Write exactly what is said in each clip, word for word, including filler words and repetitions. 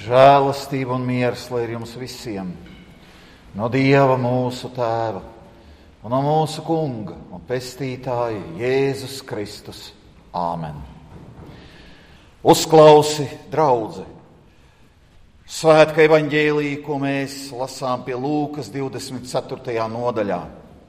Žēlastība un miers, lai ir jums visiem, no Dieva mūsu Tēva un no mūsu Kunga un Pestītāja Jēzus Kristus. Āmen. Uzklausi, draudze, svētku evaņģēliju, ko mēs lasām pie Lūkas divdesmit ceturtajā nodaļā.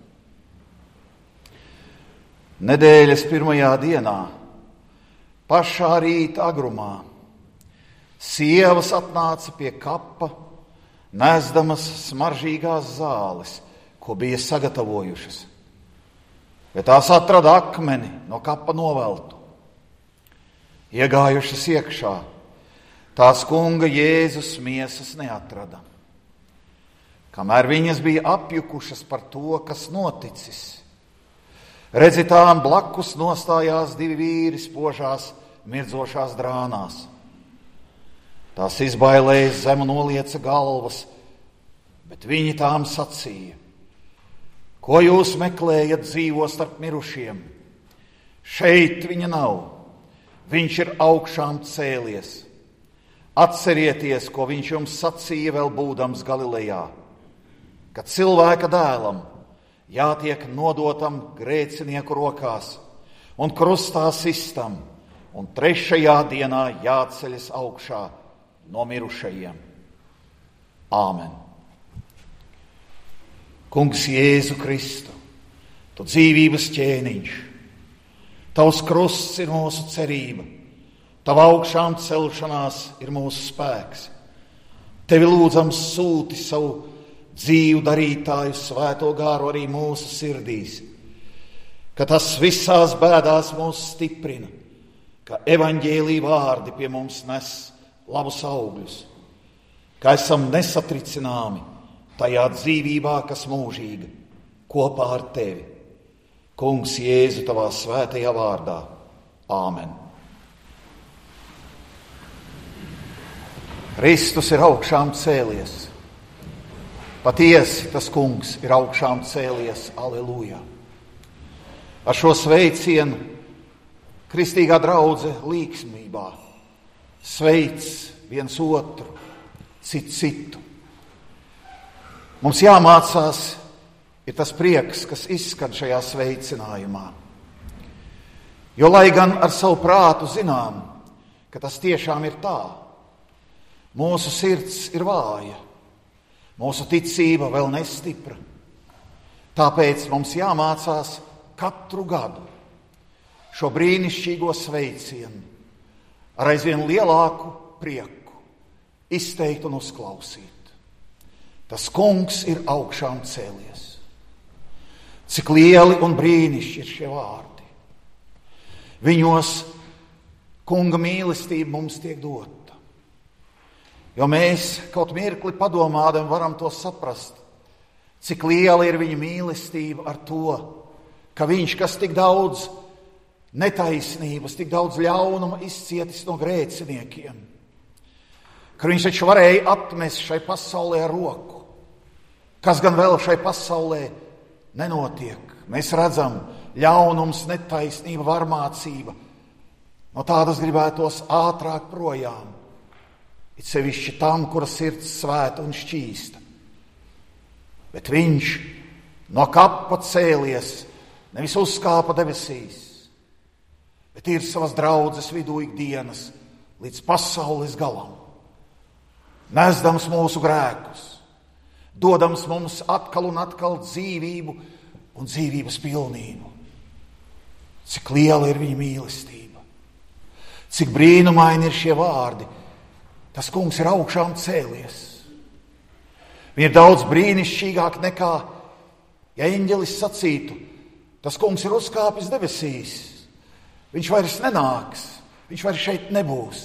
Nedēļas pirmajā dienā, pašā rīta agrumā, sievas atnāca pie kapa, nesdamas smaržīgās zāles, ko bija sagatavojušas, bet tās atrada akmeni no kapa noveltu. Iegājušas iekšā, tās kunga Jēzus miesas neatrada. Kamēr viņas bija apjukušas par to, kas noticis, redzi, tām blakus nostājās divi vīri spožās, mirdzošās drānās. Tās izbailējas zemu nolieca galvas, bet viņi tām sacīja: ko jūs meklējat dzīvo starp mirušiem? Šeit viņa nav, viņš ir augšām cēlies. Atcerieties, ko viņš jums sacīja vēl būdams Galilejā, ka cilvēka dēlam jātiek nodotam grēcinieku rokās un krustā sistam, un trešajā dienā jāceļas augšā no mirušajiem. Āmen. Kungs Jēzu Kristu, tu dzīvības ķēniņš, tavs krusts ir mūsu cerība, tava augšām celšanās ir mūsu spēks. Tevi lūdzam sūti savu dzīvu darītāju svēto gāru arī mūsu sirdīs, ka tas visās bēdās mūs stiprina, ka evaņģēlī vārdi pie mums nes labus augļus, ka esam nesatricināmi tajā dzīvībā, kas mūžīga, kopā ar tevi. Kungs Jēzu, tavā svētajā vārdā. Āmen. Kristus ir augšām cēlies. Patiesi tas kungs ir augšām cēlies. Aleluja. Ar šo sveicienu kristīgā draudze līksmībā sveic viens otru, citu citu. Mums jāmācās ir tas prieks, kas izskan šajā sveicinājumā. Jo, lai gan ar savu prātu zinām, ka tas tiešām ir tā, mūsu sirds ir vāja, mūsu ticība vēl nestipra. Tāpēc mums jāmācās katru gadu šo brīnišķīgo sveicienu ar aizvien lielāku prieku izteikt un uzklausīt. Tas kungs ir augšām cēlies. Cik lieli un brīnišķīgi ir šie vārdi. Viņos kunga mīlestība mums tiek dota. Jo mēs kaut mirkli padomādam varam to saprast, cik liela ir viņa mīlestība ar to, ka viņš, kas tik daudz netaisnības, tik daudz ļaunuma izcietis no grēciniekiem, ka viņš taču varēja atmest šai pasaulē roku. Kas gan vēl šai pasaulē nenotiek? Mēs redzam ļaunums, netaisnība, varmācība. No tādas gribētos ātrāk projām. It sevišķi tam, kura sirds svēta un šķīsta. Bet viņš no kapa cēlies, nevis uzkāpa debesīs, bet ir savas draudzes vidū ikdienas līdz pasaules galam, nesdams mūsu grēkus, dodams mums atkal un atkal dzīvību un dzīvības pilnību. Cik liela ir viņa mīlestība, cik brīnumaini ir šie vārdi. Tas kungs ir augšām cēlies. Viņa ir daudz brīnišķīgāk nekā, ja eņģelis sacītu, tas kungs ir uzkāpis debesīs. Viņš vairs nenāks, viņš vairs šeit nebūs.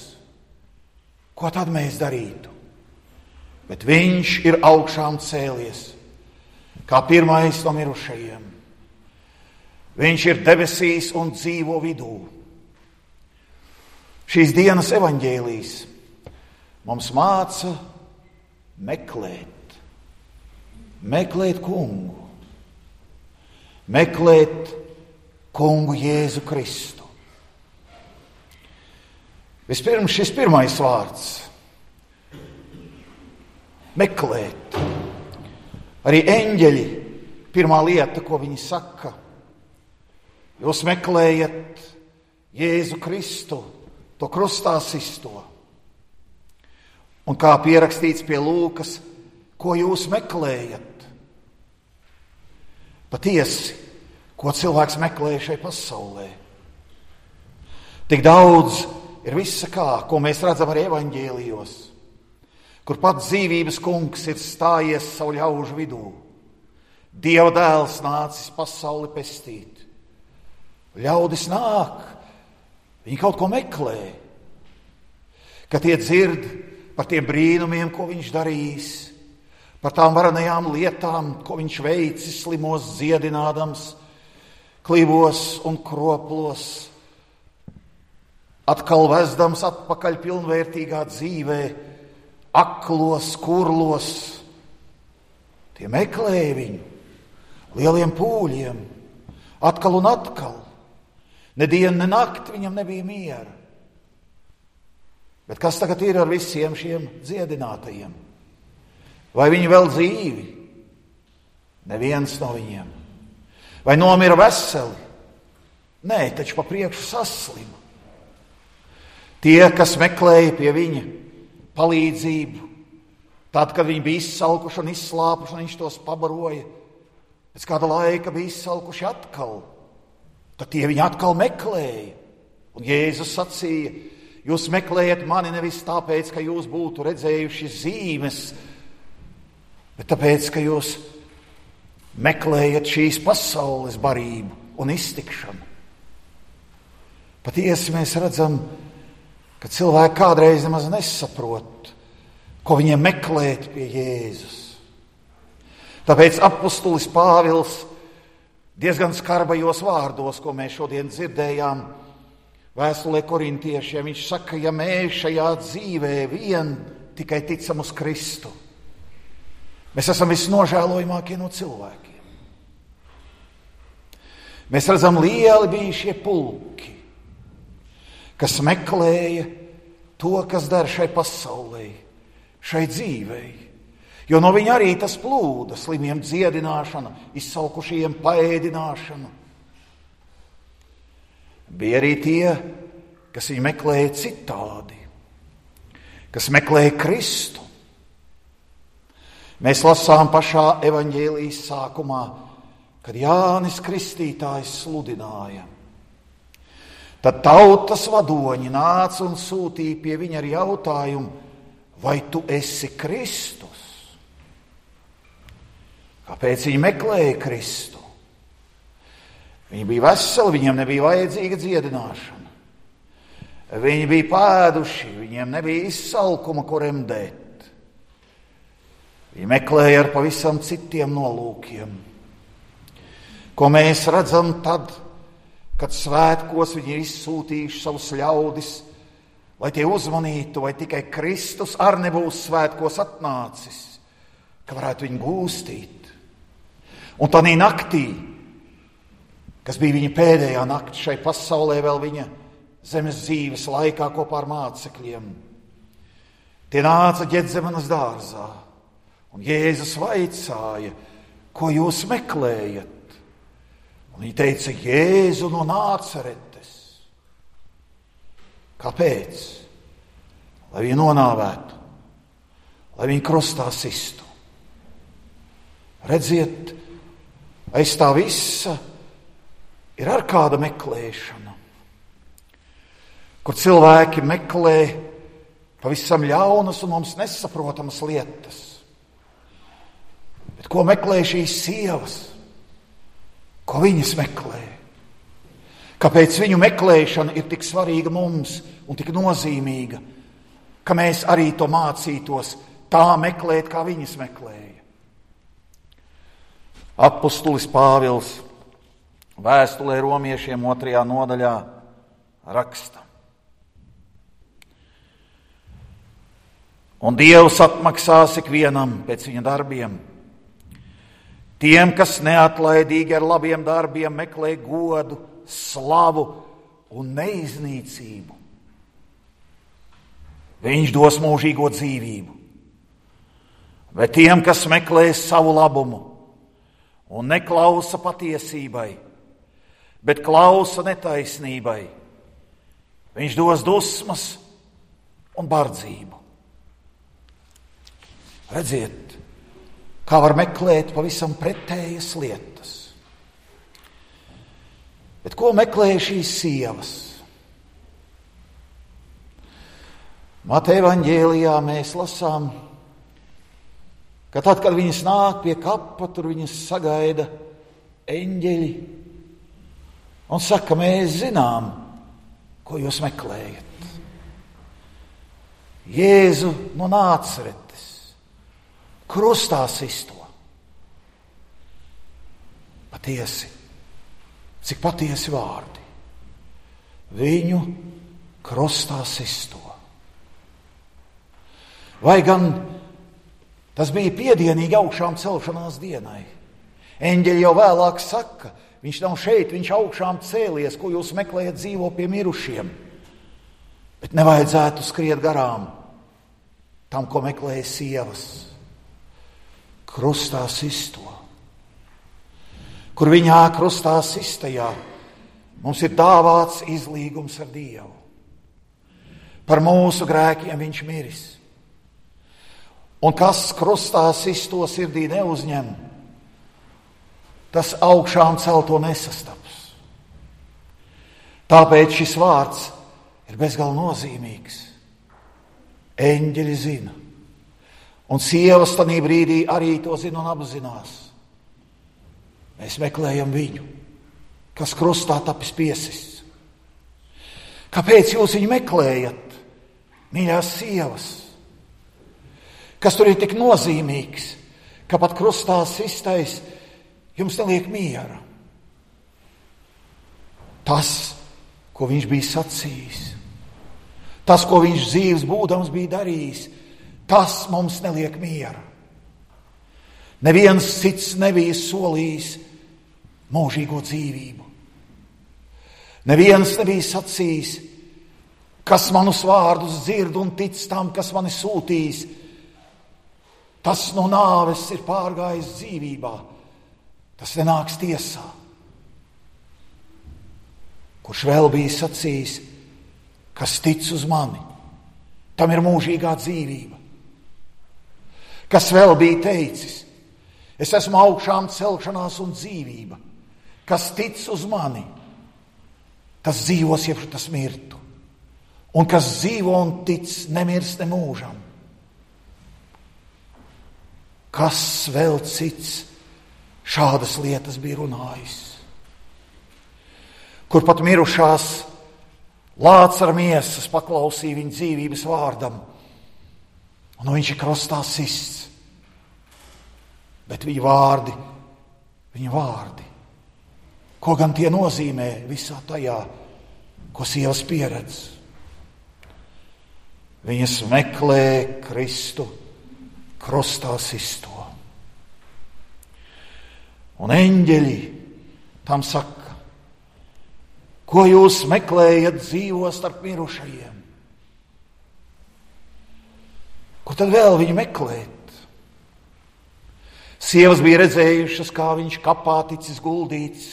Ko tad mēs darītu? Bet viņš ir augšām cēlies, kā pirmais no mirušajiem. Viņš ir debesīs un dzīvo vidū. Šīs dienas evaņģēlijs mums māca meklēt, meklēt kungu, meklēt kungu Jēzu Kristu. Vispirms šis pirmais vārds meklēt. Arī eņģeļi, pirmā lieta, ko viņi saka, jūs meklējat Jēzu Kristu, to krustā sisto. Un kā pierakstīts pie Lūkas, ko jūs meklējat? Patiesi, ko cilvēks meklē šai pasaulē. Tik daudz ir visa kā, ko mēs redzam arī evaņģēlijos, kur pats dzīvības kungs ir stājies savu ļaužu vidū. Dieva dēls nācis pasauli pestīt. Ļaudis nāk, viņi kaut ko meklē, kad tie dzird par tiem brīnumiem, ko viņš darīs, par tām varenajām lietām, ko viņš veicis slimos dziedinādams, klīvos un kroplos, atkal vezdams atpakaļ pilnvērtīgā dzīvē, aklos, kurlos. Tie meklēja viņu lieliem pūļiem, atkal un atkal. Ne dienu, ne nakti viņam nebija miera. Bet kas tagad ir ar visiem šiem dziedinātajiem? Vai viņi vēl dzīvi? Neviens no viņiem. Vai nomira veseli? Nē, taču pa priekšu saslima. Tie, kas meklēja pie viņa palīdzību, tad, kad viņi bija izsalkuši un izslāpuši, un viņš tos pabaroja, pēc kāda laika bija izsalkuši atkal, tad tie viņi atkal meklēja. Un Jēzus sacīja, jūs meklējat mani nevis tāpēc, ka jūs būtu redzējuši zīmes, bet tāpēc, ka jūs meklējat šīs pasaules barību un iztikšanu. Patiesi mēs redzam, ka cilvēki kādreiz nemaz nesaprot, ko viņiem meklēt pie Jēzus. Tāpēc apustulis Pāvils diezgan skarbajos vārdos, ko mēs šodien dzirdējām, vēstulē korintiešiem, viņš saka, ja mēs šajā dzīvē vien tikai ticam uz Kristu, mēs esam visnožēlojamākie no cilvēkiem. Mēs redzam, lieli bija šie pulki, kas meklēja to, kas der šai pasaulē, šai dzīvei. Jo no viņa arī tas plūda, slimiem dziedināšana, izsalkušajiem paēdināšana. Bija arī tie, kas viņu meklēja citādi, kas meklēja Kristu. Mēs lasām pašā evaņģēlijas sākumā, kad Jānis Kristītājs sludināja. Tad tautas vadoņi nāca un sūtīja pie viņa ar jautājumu, vai tu esi Kristus? Kāpēc viņi meklēja Kristu? Viņi bija veseli, viņiem nebija vajadzīga dziedināšana. Viņi bija pēduši, viņiem nebija izsalkuma, ko remdēt. Viņi meklēja ar pavisam citiem nolūkiem. Ko mēs redzam tad, kad svētkos viņi ir izsūtījuši savus ļaudis, lai tie uzmanītu, vai tikai Kristus ar nebūs svētkos atnācis, ka varētu viņu gūstīt. Un tādā naktī, kas bija viņa pēdējā nakti šai pasaulē, vēl viņa zemes dzīves laikā kopā ar mācekļiem, tie nāca Ģedzemanas dārzā, un Jēzus vaicāja, ko jūs meklējat? Un viņi teica, Jēzu no Nācaretes. Kāpēc? Lai viņu nonāvētu, lai viņu krustā sistu. Redziet, aiz tā visa ir ar kāda meklēšana, kur cilvēki meklē pavisam ļaunas un mums nesaprotamas lietas. Bet ko meklē šīs sievas? Ko viņas meklē? Kāpēc viņu meklēšana ir tik svarīga mums un tik nozīmīga, ka mēs arī to mācītos tā meklēt, kā viņas meklēja? Apustulis Pāvils vēstulē romiešiem otrajā nodaļā raksta. Un Dievs atmaksās ikvienam pēc viņa darbiem. Tiem, kas neatlaidīgi ar labiem darbiem meklē godu, slavu un neiznīcību, viņš dos mūžīgo dzīvību. vai tiem, kas meklē savu labumu un neklausa patiesībai, bet klausa netaisnībai, viņš dos dusmas un bardzību. Redziet, kā var meklēt pavisam pretējas lietas. Bet ko meklē šīs sievas? Mateja evaņģēlijā mēs lasām, ka tad, kad viņas nāk pie kapa, tur viņas sagaida eņģeļi un saka, mēs zinām, ko jūs meklējat. Jēzu no Nāceretes, krustā sisto. Patiesi, cik patiesi vārdi. Viņu krustā sisto. Vai gan tas bija piedienīgi augšām celšanās dienai? Eņģeļi jau vēlāk saka, viņš nav šeit, viņš augšām cēlies, ko jūs meklējat, dzīvo pie mirušiem. Bet nevajadzētu skriet garām tam, ko meklēja sievas. Krustā sisto. Kur viņā krustā sistajā mums ir dāvāts izlīgums ar Dievu. Par mūsu grēkiem viņš miris. Un kas krustā sisto sirdī neuzņem, tas augšām celto nesastaps. Tāpēc šis vārds ir bezgalīgi nozīmīgs. Eņģeļi zina, un sievas tanī brīdī arī to zina un apzinās. Mēs meklējam viņu, kas krustā tapis piesists. Kāpēc jūs viņu meklējat, mīļās sievas? Kas tur ir tik nozīmīgs, ka pat krustā sistais jums neliek miera? Tas, ko viņš bija sacījis, tas, ko viņš dzīves būdams bija darījis, tas mums neliek miera. Neviens cits nebija solījis mūžīgo dzīvību. Neviens nebija sacījis, kas manus vārdus dzird un tic tam, kas mani sūtīs, tas no nāves ir pārgājis dzīvībā, tas nenāks tiesā. Kurš vēl bija sacījis, kas tic uz mani, tam ir mūžīgā dzīvība. Kas vēl bija teicis, es esmu augšām celšanās un dzīvība. Kas tic uz mani, tas dzīvos, jeb tas mirtu. Un kas dzīvo un tic, nemirs ne mūžam. Kas vēl cits šādas lietas bija runājis? Kur pat mirušās Lācara miesas paklausīja viņa dzīvības vārdam, un viņš ir krustā sists. Bet viņa vārdi, viņa vārdi, ko gan tie nozīmē visā tajā, ko sievas pieredz? Viņas meklē Kristu krustā sisto. Un eņģeļi tam saka, ko jūs meklējat dzīvo starp mirušajiem? Ko tad vēl viņi meklēt? Sievas bija redzējušas, kā viņš kapā ticis guldīts,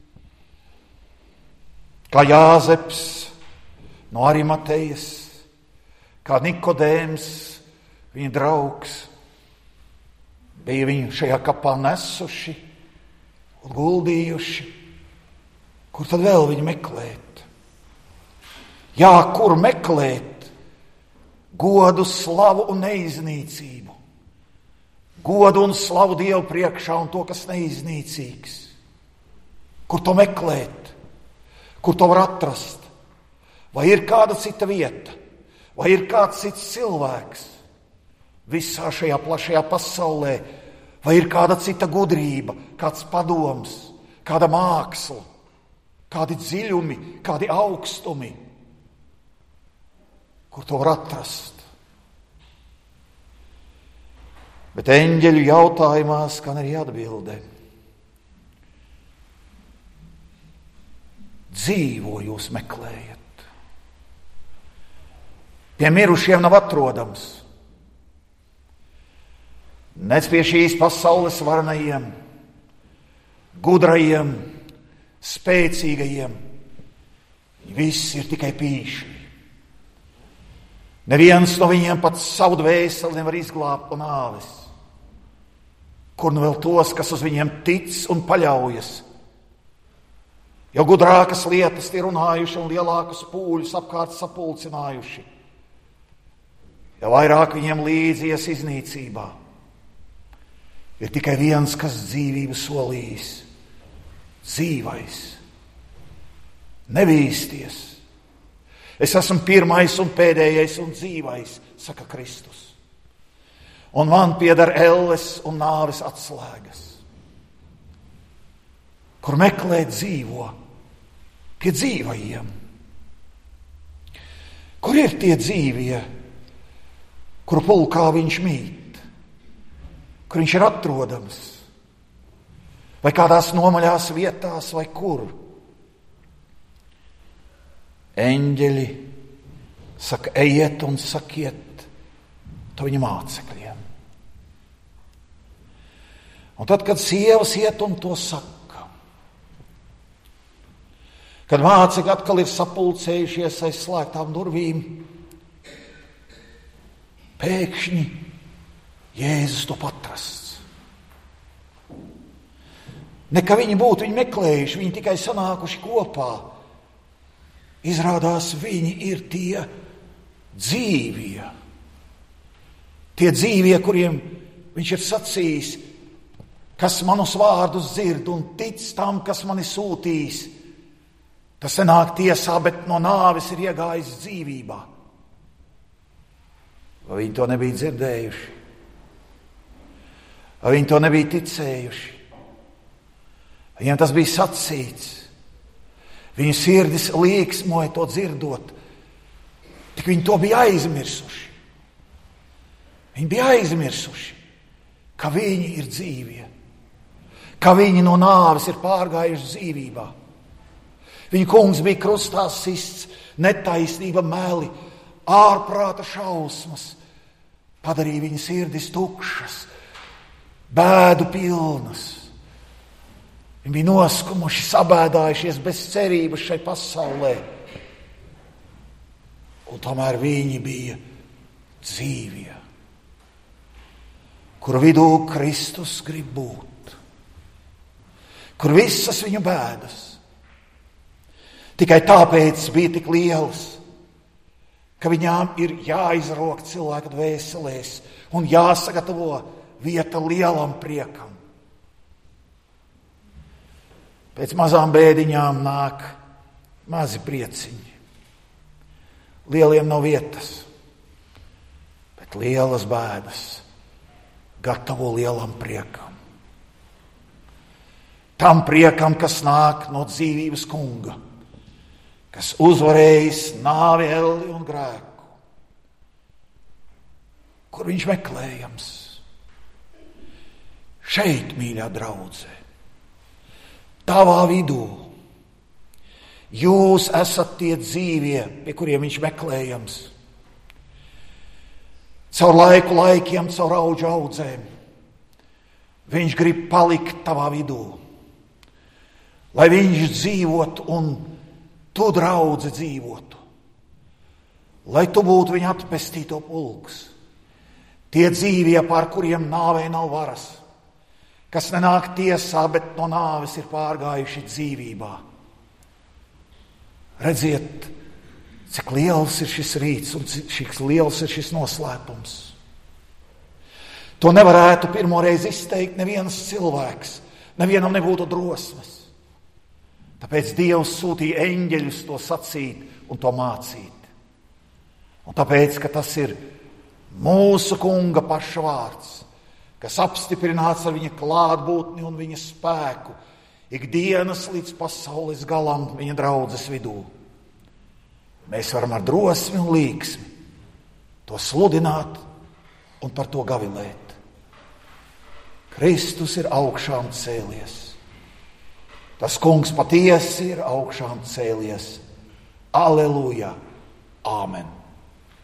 kā Jāzeps no Arimatejas, kā Nikodēms, viņa draugs, bija viņu šajā kapā nesuši un guldījuši. Kur tad vēl viņu meklēt? Jā, kur meklēt godu, slavu un neiznīcību? Godu un slavu Dievu priekšā un to, kas neiznīcīgs. Kur to meklēt? Kur to var atrast? Vai ir kāda cita vieta? Vai ir kāds cits cilvēks visā šajā plašajā pasaulē? Vai ir kāda cita gudrība, kāds padoms, kāda māksla? Kādi dziļumi, kādi augstumi, kur to var atrast. Bet eņģeļu jautājumā skan arī atbilde. Dzīvo jūs meklējat. Pie mirušiem nav atrodams. nec pie šīs pasaules varenajiem, gudrajiem, spēcīgajiem. Viss ir tikai pīši. Neviens no viņiem pat savu dvēseli nevar izglābt no nāves. Kur nu vēl tos, kas uz viņiem tic un paļaujas? Jo gudrākas lietas tie runājuši un lielākus pūļus apkārt sapulcinājuši. Jo vairāk viņiem līdzies iznīcībā. Ir tikai viens, kas dzīvību solījis. Dzīvais. Nebīsties. Es esmu pirmais un pēdējais un dzīvais, saka Kristus. Un man pieder elles un nāves atslēgas. Kur meklēt dzīvo? Pie dzīvajiem. Kur ir tie dzīvie, kuru pulkā viņš mīt? Kur viņš ir atrodams? Vai kādās nomaļās vietās, vai kur? Eņģeļi saka, ejiet un sakiet to viņa mācekļiem. Un tad, kad sievas iet un to saka, kad mācekļi atkal ir sapulcējušies aiz slēgtām durvīm, pēkšņi Jēzus to patrasts. Ne ka viņi būtu viņu meklējuši, viņi tikai sanākuši kopā. Izrādās, viņi ir tie dzīvie. Tie dzīvie, kuriem viņš ir sacījis, kas manus vārdus dzird un tic tam, kas mani sūtīs. Tas nenāk tiesā, bet no nāves ir iegājis dzīvībā. Vai viņi to nebija dzirdējuši? Vai viņi to nebija ticējuši? Viņiem tas bija sacīts. Viņu sirdis līksmoja to dzirdot. Tik viņi to bija aizmirsuši. Viņi bija aizmirsuši, ka viņi ir dzīvie. Ka viņi no nāves ir pārgājuši dzīvībā. Viņa kungs bija krustā sists, netaisnība, meli, ārprāta šausmas. Padarīja viņa sirdis tukšas, bēdu pilnas. Viņi bija noskumuši, sabēdājušies bez cerības šai pasaulē. Un tomēr viņi bija dzīvie, kur vidū Kristus grib būt, kur visas viņu bēdas tikai tāpēc bija tik lielas, ka viņām ir jāizrok cilvēka dvēselēs un jāsagatavo vieta lielam priekam. Pēc mazām bēdiņām nāk mazi prieciņi. Lieliem nav vietas, bet lielas bēdas gatavo lielam priekam. Tam priekam, kas nāk no dzīvības kunga, kas uzvarējis nāvi, elli un grēku. Kur viņš meklējams? Šeit, mīļā draudzē. Tavā vidū. Jūs esat tie dzīvie, pie kuriem viņš meklējams. Caur laiku laikiem, caur auģu audzēm. Viņš grib palikt tavā vidū. Lai viņš dzīvotu un tu, draudze, dzīvotu. Lai tu būtu viņa atpestīto pulks. Tie dzīvie, pār kuriem nāvei nav varas. Kas nenāk tiesā, bet no nāves ir pārgājuši dzīvībā. Redziet, cik liels ir šis rīts un cik liels ir šis noslēpums. To nevarētu pirmoreiz izteikt neviens cilvēks. Nevienam nebūtu drosmes. Tāpēc Dievs sūtīja eņģeļus to sacīt un to mācīt. Un tāpēc, ka tas ir mūsu kunga paša vārds, kas apstiprināts ar viņa klātbūtni un viņa spēku, ikdienas līdz pasaules galam viņa draudzes vidū. Mēs varam ar drosmi un līksmi to sludināt un par to gavilēt. Kristus ir augšām cēlies. Tas kungs patiesi ir augšām cēlies. Aleluja! Āmen!